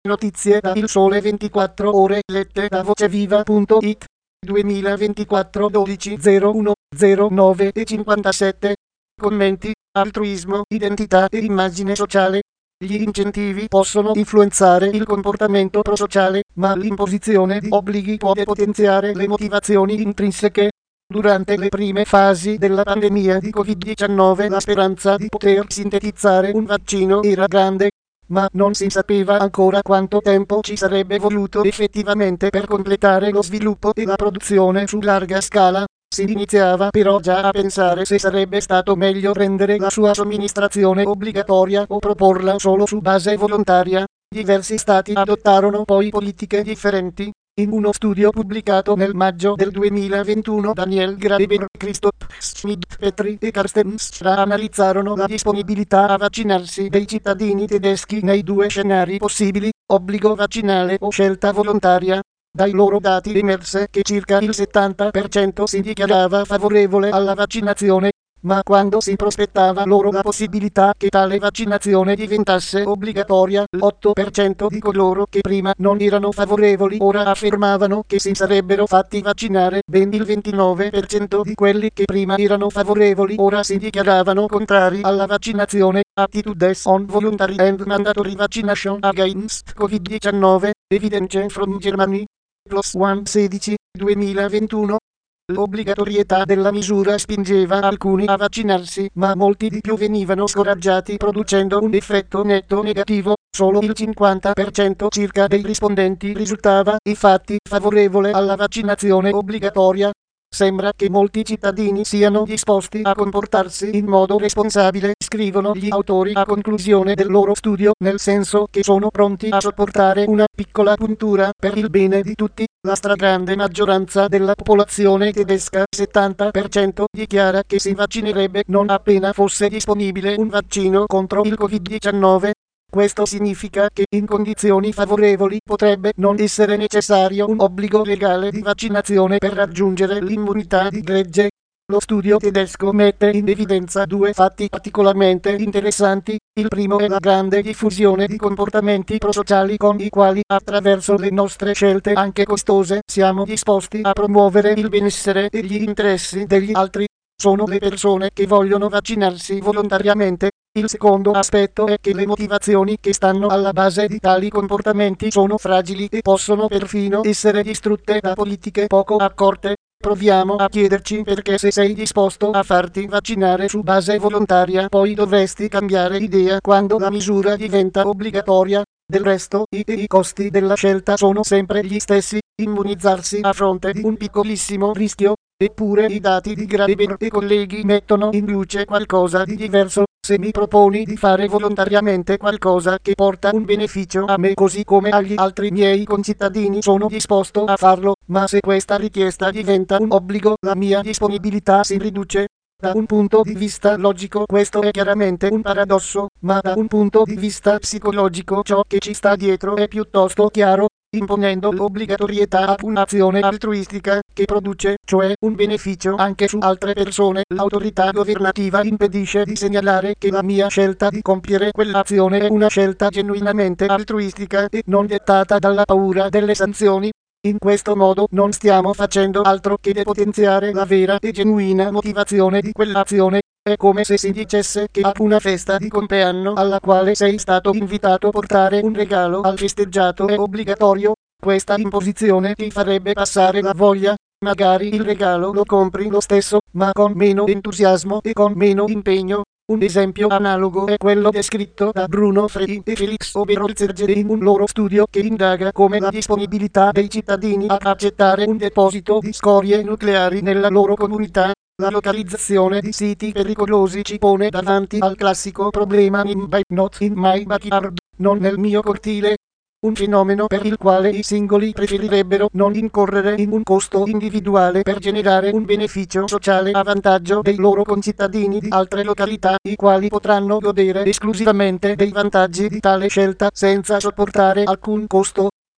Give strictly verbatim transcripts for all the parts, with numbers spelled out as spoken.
Notizie da Il Sole ventiquattro Ore lette da voceviva punto it duemilaventiquattro dodici zero uno zero nove e cinquantasette. Commenti: altruismo, identità e immagine sociale. Gli incentivi possono influenzare il comportamento prosociale, ma l'imposizione di obblighi può depotenziare le motivazioni intrinseche. Durante le prime fasi della pandemia di Covid diciannove la speranza di poter sintetizzare un vaccino era grande, ma non si sapeva ancora quanto tempo ci sarebbe voluto effettivamente per completare lo sviluppo e la produzione su larga scala. Si iniziava però già a pensare se sarebbe stato meglio rendere la sua somministrazione obbligatoria o proporla solo su base volontaria. Diversi stati adottarono poi politiche differenti. In uno studio pubblicato nel maggio del duemilaventuno Daniel Graeber, Christoph Schmidt, Petri e Carsten Stra analizzarono la disponibilità a vaccinarsi dei cittadini tedeschi nei due scenari possibili, obbligo vaccinale o scelta volontaria. Dai loro dati emerse che circa il settanta per cento si dichiarava favorevole alla vaccinazione, ma quando si prospettava loro la possibilità che tale vaccinazione diventasse obbligatoria, l'otto per cento di coloro che prima non erano favorevoli ora affermavano che si sarebbero fatti vaccinare, ben il ventinove per cento di quelli che prima erano favorevoli ora si dichiaravano contrari alla vaccinazione. Attitudes on voluntary and mandatory vaccination against Covid diciannove, evidence from Germany. Plus One sedici, duemilaventuno. L'obbligatorietà della misura spingeva alcuni a vaccinarsi, ma molti di più venivano scoraggiati producendo un effetto netto negativo. Solo il cinquanta per cento circa dei rispondenti risultava, infatti, favorevole alla vaccinazione obbligatoria. Sembra che molti cittadini siano disposti a comportarsi in modo responsabile, scrivono gli autori a conclusione del loro studio, nel senso che sono pronti a sopportare una piccola puntura per il bene di tutti. La stragrande maggioranza della popolazione tedesca, settanta per cento, dichiara che si vaccinerebbe non appena fosse disponibile un vaccino contro il Covid diciannove. Questo significa che in condizioni favorevoli potrebbe non essere necessario un obbligo legale di vaccinazione per raggiungere l'immunità di gregge. Lo studio tedesco mette in evidenza due fatti particolarmente interessanti. Il primo è la grande diffusione di comportamenti prosociali con i quali, attraverso le nostre scelte anche costose, siamo disposti a promuovere il benessere e gli interessi degli altri. Sono le persone che vogliono vaccinarsi volontariamente. Il secondo aspetto è che le motivazioni che stanno alla base di tali comportamenti sono fragili e possono perfino essere distrutte da politiche poco accorte. Proviamo a chiederci perché, se sei disposto a farti vaccinare su base volontaria, poi dovresti cambiare idea quando la misura diventa obbligatoria. Del resto, i, i costi della scelta sono sempre gli stessi: immunizzarsi a fronte di un piccolissimo rischio. Eppure i dati di Graeber e colleghi mettono in luce qualcosa di diverso. Se mi proponi di fare volontariamente qualcosa che porta un beneficio a me così come agli altri miei concittadini, sono disposto a farlo, ma se questa richiesta diventa un obbligo, la mia disponibilità si riduce. Da un punto di vista logico questo è chiaramente un paradosso, ma da un punto di vista psicologico ciò che ci sta dietro è piuttosto chiaro. Imponendo l'obbligatorietà a un'azione altruistica che produce, cioè, un beneficio anche su altre persone, l'autorità governativa impedisce di segnalare che la mia scelta di compiere quell'azione è una scelta genuinamente altruistica e non dettata dalla paura delle sanzioni. In questo modo non stiamo facendo altro che depotenziare la vera e genuina motivazione di quell'azione. È come se si dicesse che a una festa di compleanno alla quale sei stato invitato a portare un regalo al festeggiato è obbligatorio. Questa imposizione ti farebbe passare la voglia. Magari il regalo lo compri lo stesso, ma con meno entusiasmo e con meno impegno. Un esempio analogo è quello descritto da Bruno Frey e Felix Oberholzer in un loro studio che indaga come la disponibilità dei cittadini ad accettare un deposito di scorie nucleari nella loro comunità. La localizzazione di siti pericolosi ci pone davanti al classico problema in by not in my backyard, non nel mio cortile. Un fenomeno per il quale i singoli preferirebbero non incorrere in un costo individuale per generare un beneficio sociale a vantaggio dei loro concittadini di altre località, i quali potranno godere esclusivamente dei vantaggi di tale scelta senza sopportare alcun costo.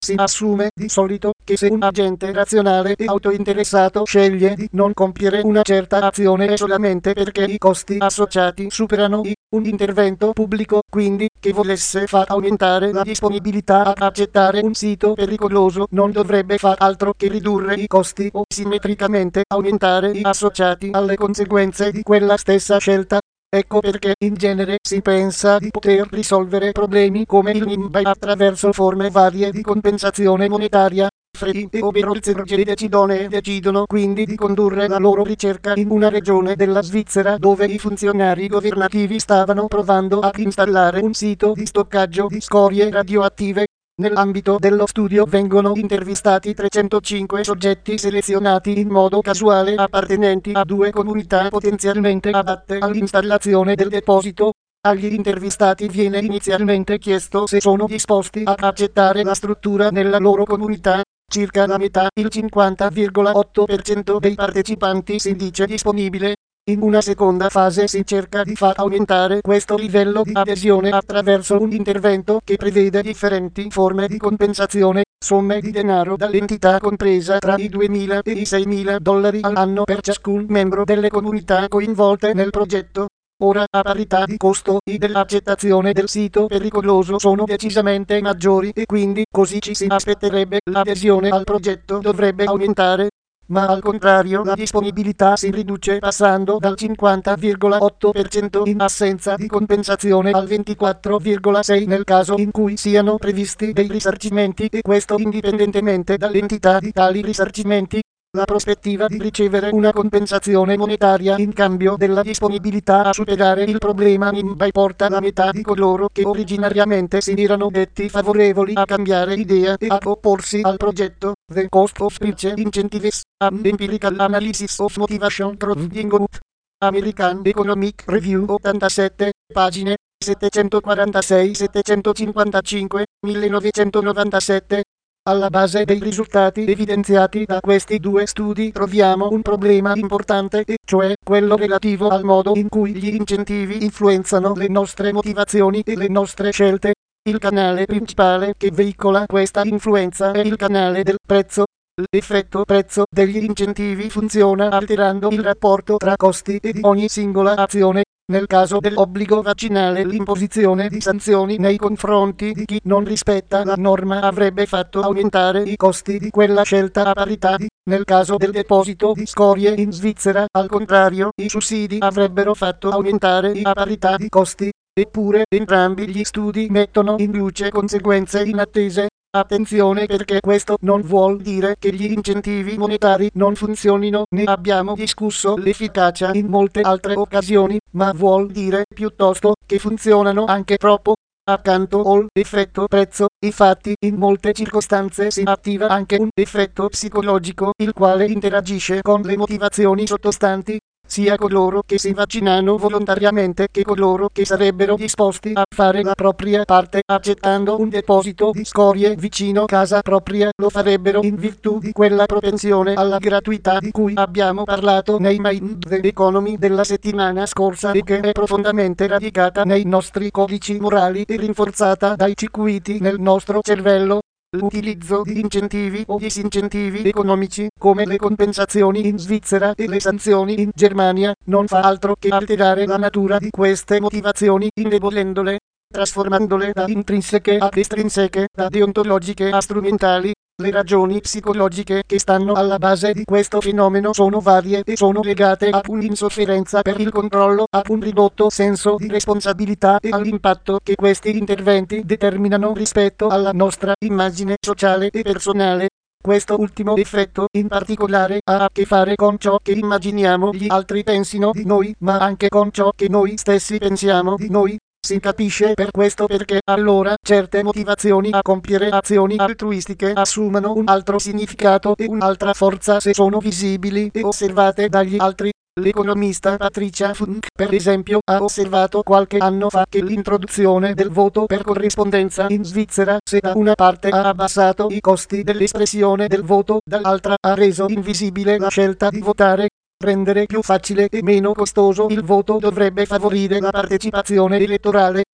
Si assume di solito che se un agente razionale e autointeressato sceglie di non compiere una certa azione è solamente perché i costi associati superano i un intervento pubblico, quindi, che volesse far aumentare la disponibilità ad accettare un sito pericoloso non dovrebbe far altro che ridurre i costi o simmetricamente aumentare i associati alle conseguenze di quella stessa scelta. Ecco perché in genere si pensa di poter risolvere problemi come il Nimbai attraverso forme varie di compensazione monetaria. Frey e Oberholzer decidono, decidono quindi di condurre la loro ricerca in una regione della Svizzera dove i funzionari governativi stavano provando ad installare un sito di stoccaggio di scorie radioattive. Nell'ambito dello studio vengono intervistati trecentocinque soggetti selezionati in modo casuale appartenenti a due comunità potenzialmente adatte all'installazione del deposito. Agli intervistati viene inizialmente chiesto se sono disposti ad accettare la struttura nella loro comunità. Circa la metà, il cinquanta virgola otto per cento dei partecipanti si dice disponibile. In una seconda fase si cerca di far aumentare questo livello di adesione attraverso un intervento che prevede differenti forme di compensazione, somme di denaro dall'entità compresa tra i duemila e i seimila dollari all'anno per ciascun membro delle comunità coinvolte nel progetto. Ora, a parità di costo, i dell'accettazione del sito pericoloso sono decisamente maggiori e quindi, così ci si aspetterebbe, l'adesione al progetto dovrebbe aumentare. Ma al contrario la disponibilità si riduce passando dal cinquanta virgola otto per cento in assenza di compensazione al ventiquattro virgola sei per cento nel caso in cui siano previsti dei risarcimenti e questo indipendentemente dall'entità di tali risarcimenti. La prospettiva di ricevere una compensazione monetaria in cambio della disponibilità a superare il problema Nimbai porta la metà di coloro che originariamente si erano detti favorevoli a cambiare idea e ad opporsi al progetto. The Cost of Purchase Incentives, an Empirical Analysis of Motivation Providing Out. American Economic Review ottantasette, pagine settecentoquarantasei settecentocinquantacinque, millenovecentonovantasette. Alla base dei risultati evidenziati da questi due studi troviamo un problema importante e cioè quello relativo al modo in cui gli incentivi influenzano le nostre motivazioni e le nostre scelte. Il canale principale che veicola questa influenza è il canale del prezzo. L'effetto prezzo degli incentivi funziona alterando il rapporto tra costi e di ogni singola azione. Nel caso dell'obbligo vaccinale l'imposizione di sanzioni nei confronti di chi non rispetta la norma avrebbe fatto aumentare i costi di quella scelta a parità di. Nel caso del deposito di scorie in Svizzera, al contrario, i sussidi avrebbero fatto aumentare i a parità di costi. Eppure entrambi gli studi mettono in luce conseguenze inattese. Attenzione perché questo non vuol dire che gli incentivi monetari non funzionino, ne abbiamo discusso l'efficacia in molte altre occasioni, ma vuol dire piuttosto che funzionano anche troppo. Accanto all'effetto prezzo, infatti, in molte circostanze si attiva anche un effetto psicologico, il quale interagisce con le motivazioni sottostanti. Sia coloro che si vaccinano volontariamente che coloro che sarebbero disposti a fare la propria parte accettando un deposito di scorie vicino casa propria lo farebbero in virtù di quella propensione alla gratuità di cui abbiamo parlato nei Mind the Economy della settimana scorsa e che è profondamente radicata nei nostri codici morali e rinforzata dai circuiti nel nostro cervello. L'utilizzo di incentivi o disincentivi economici, come le compensazioni in Svizzera e le sanzioni in Germania, non fa altro che alterare la natura di queste motivazioni, indebolendole, trasformandole da intrinseche ad estrinseche, da deontologiche a strumentali. Le ragioni psicologiche che stanno alla base di questo fenomeno sono varie e sono legate ad un'insofferenza per il controllo, ad un ridotto senso di responsabilità e all'impatto che questi interventi determinano rispetto alla nostra immagine sociale e personale. Questo ultimo effetto, in particolare, ha a che fare con ciò che immaginiamo gli altri pensino di noi, ma anche con ciò che noi stessi pensiamo di noi. Si capisce per questo perché allora certe motivazioni a compiere azioni altruistiche assumono un altro significato e un'altra forza se sono visibili e osservate dagli altri. L'economista Patricia Funk, per esempio, ha osservato qualche anno fa che l'introduzione del voto per corrispondenza in Svizzera, se da una parte ha abbassato i costi dell'espressione del voto, dall'altra ha reso invisibile la scelta di votare. Rendere più facile e meno costoso il voto dovrebbe favorire la partecipazione elettorale.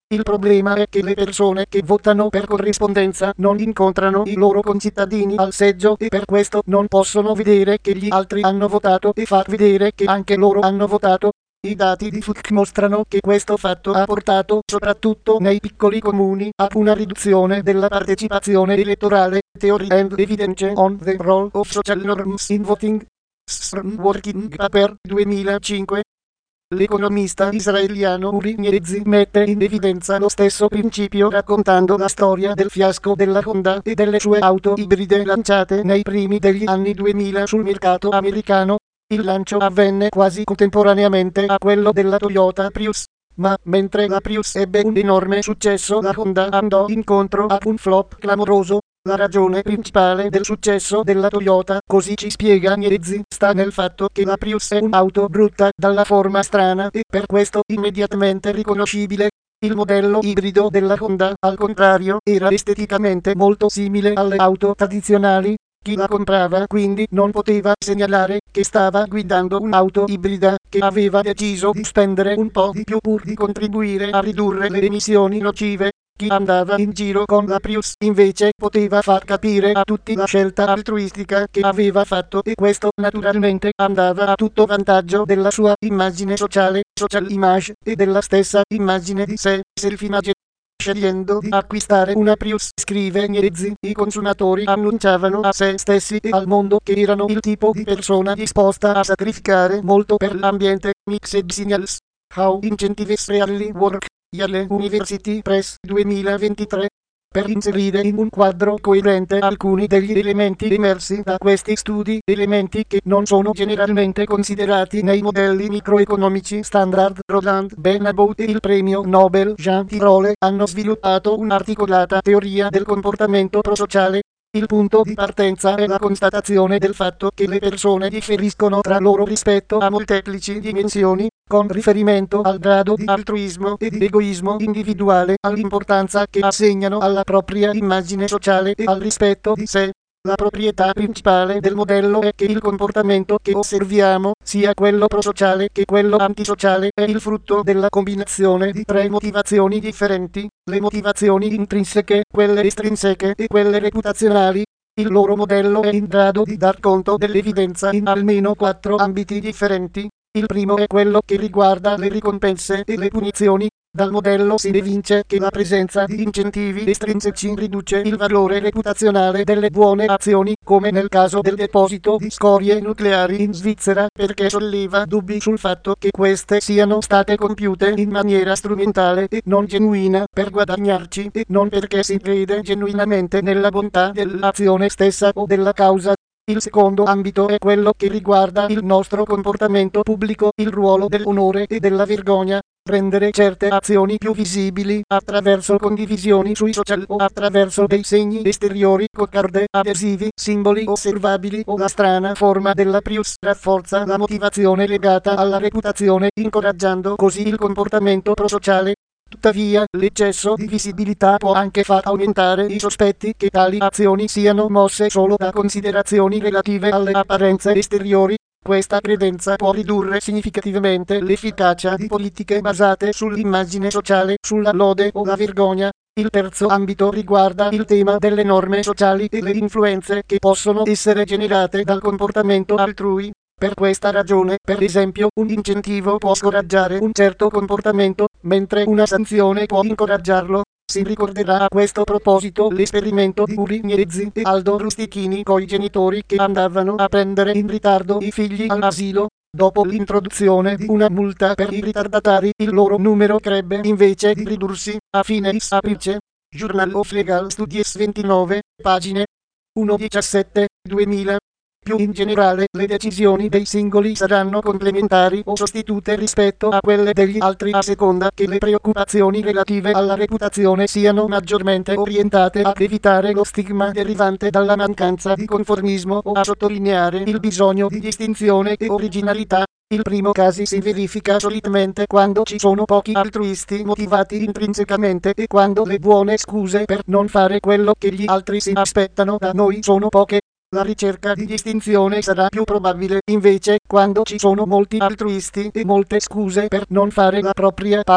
Il problema è che le persone che votano per corrispondenza non incontrano i loro concittadini al seggio e per questo non possono vedere che gli altri hanno votato e far vedere che anche loro hanno votato. I dati di F U C mostrano che questo fatto ha portato, soprattutto nei piccoli comuni, a una riduzione della partecipazione elettorale. Theory and Evidence on the Role of Social Norms in Voting. S R M Working Paper duemilacinque. L'economista israeliano Uri Miezi mette in evidenza lo stesso principio raccontando la storia del fiasco della Honda e delle sue auto ibride lanciate nei primi degli anni duemila sul mercato americano. Il lancio avvenne quasi contemporaneamente a quello della Toyota Prius, ma mentre la Prius ebbe un enorme successo la Honda andò incontro a un flop clamoroso. La ragione principale del successo della Toyota, così ci spiega Miezi, sta nel fatto che la Prius è un'auto brutta dalla forma strana e per questo immediatamente riconoscibile. Il modello ibrido della Honda, al contrario, era esteticamente molto simile alle auto tradizionali. Chi la comprava quindi non poteva segnalare che stava guidando un'auto ibrida che aveva deciso di spendere un po' di più pur di contribuire a ridurre le emissioni nocive. Chi andava in giro con la Prius invece poteva far capire a tutti la scelta altruistica che aveva fatto e questo naturalmente andava a tutto vantaggio della sua immagine sociale, social image, e della stessa immagine di sé, self-image. Scegliendo di acquistare una Prius, scrive Miezi, i consumatori annunciavano a se stessi e al mondo che erano il tipo di persona disposta a sacrificare molto per l'ambiente. Mixed Signals. How Incentives Really Work. Yale University Press duemilaventitré. Per inserire in un quadro coerente alcuni degli elementi emersi da questi studi, elementi che non sono generalmente considerati nei modelli microeconomici standard. Roland Benabou e il premio Nobel Jean Tirole hanno sviluppato un'articolata teoria del comportamento prosociale. Il punto di partenza è la constatazione del fatto che le persone differiscono tra loro rispetto a molteplici dimensioni, con riferimento al grado di altruismo e di egoismo individuale, all'importanza che assegnano alla propria immagine sociale e al rispetto di sé. La proprietà principale del modello è che il comportamento che osserviamo, sia quello prosociale che quello antisociale, è il frutto della combinazione di tre motivazioni differenti: le motivazioni intrinseche, quelle estrinseche e quelle reputazionali. Il loro modello è in grado di dar conto dell'evidenza in almeno quattro ambiti differenti. Il primo è quello che riguarda le ricompense e le punizioni. Dal modello si evince che la presenza di incentivi estrinseci riduce il valore reputazionale delle buone azioni, come nel caso del deposito di scorie nucleari in Svizzera, perché solleva dubbi sul fatto che queste siano state compiute in maniera strumentale e non genuina per guadagnarci e non perché si crede genuinamente nella bontà dell'azione stessa o della causa. Il secondo ambito è quello che riguarda il nostro comportamento pubblico, il ruolo dell'onore e della vergogna. Rendere certe azioni più visibili attraverso condivisioni sui social o attraverso dei segni esteriori, coccarde, adesivi, simboli osservabili o la strana forma della Prius rafforza la motivazione legata alla reputazione, incoraggiando così il comportamento prosociale. Tuttavia, l'eccesso di visibilità può anche far aumentare i sospetti che tali azioni siano mosse solo da considerazioni relative alle apparenze esteriori. Questa credenza può ridurre significativamente l'efficacia di politiche basate sull'immagine sociale, sulla lode o la vergogna. Il terzo ambito riguarda il tema delle norme sociali e le influenze che possono essere generate dal comportamento altrui. Per questa ragione, per esempio, un incentivo può scoraggiare un certo comportamento, mentre una sanzione può incoraggiarlo. Si ricorderà a questo proposito l'esperimento di Uri Miezi e Aldo Rustichini coi genitori che andavano a prendere in ritardo i figli all'asilo. Dopo l'introduzione di una multa per i ritardatari, il loro numero crebbe invece di ridursi. A fine apice. Journal of Legal Studies ventinove, pagine uno diciassette, duemila. Più in generale, le decisioni dei singoli saranno complementari o sostitute rispetto a quelle degli altri a seconda che le preoccupazioni relative alla reputazione siano maggiormente orientate ad evitare lo stigma derivante dalla mancanza di conformismo o a sottolineare il bisogno di distinzione e originalità. Il primo caso si verifica solitamente quando ci sono pochi altruisti motivati intrinsecamente e quando le buone scuse per non fare quello che gli altri si aspettano da noi sono poche. La ricerca di distinzione sarà più probabile, invece, quando ci sono molti altruisti e molte scuse per non fare la propria parte.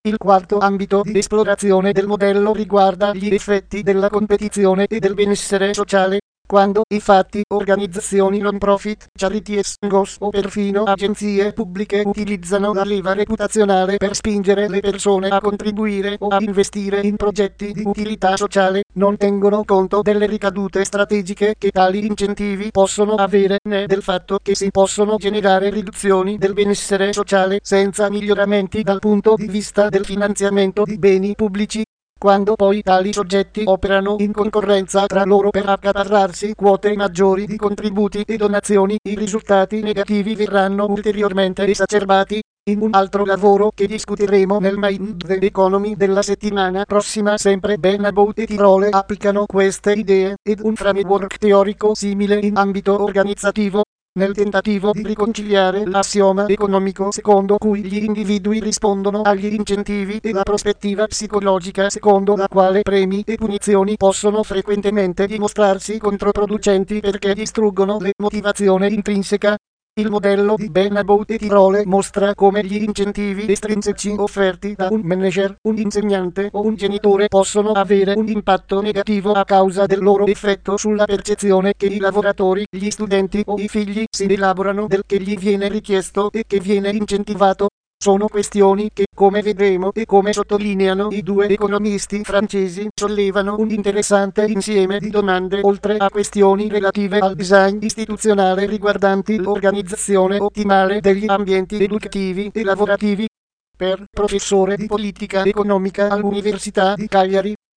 Il quarto ambito di esplorazione del modello riguarda gli effetti della competizione e del benessere sociale. Quando, infatti, organizzazioni non profit, charities, N G O S o perfino agenzie pubbliche utilizzano la leva reputazionale per spingere le persone a contribuire o a investire in progetti di utilità sociale, non tengono conto delle ricadute strategiche che tali incentivi possono avere, né del fatto che si possono generare riduzioni del benessere sociale senza miglioramenti dal punto di vista del finanziamento di beni pubblici. Quando poi tali soggetti operano in concorrenza tra loro per accaparrarsi quote maggiori di contributi e donazioni, i risultati negativi verranno ulteriormente esacerbati. In un altro lavoro che discuteremo nel Mind the Economy della settimana prossima, sempre Benabou e Tirole applicano queste idee ed un framework teorico simile in ambito organizzativo, nel tentativo di riconciliare l'assioma economico secondo cui gli individui rispondono agli incentivi e la prospettiva psicologica secondo la quale premi e punizioni possono frequentemente dimostrarsi controproducenti perché distruggono la motivazione intrinseca. Il modello di Benabou e Tirole mostra come gli incentivi estrinseci offerti da un manager, un insegnante o un genitore possono avere un impatto negativo a causa del loro effetto sulla percezione che i lavoratori, gli studenti o i figli si elaborano del che gli viene richiesto e che viene incentivato. Sono questioni che, come vedremo e come sottolineano i due economisti francesi, sollevano un interessante insieme di domande oltre a questioni relative al design istituzionale riguardanti l'organizzazione ottimale degli ambienti educativi e lavorativi. Per professore di politica economica all'Università di Cagliari.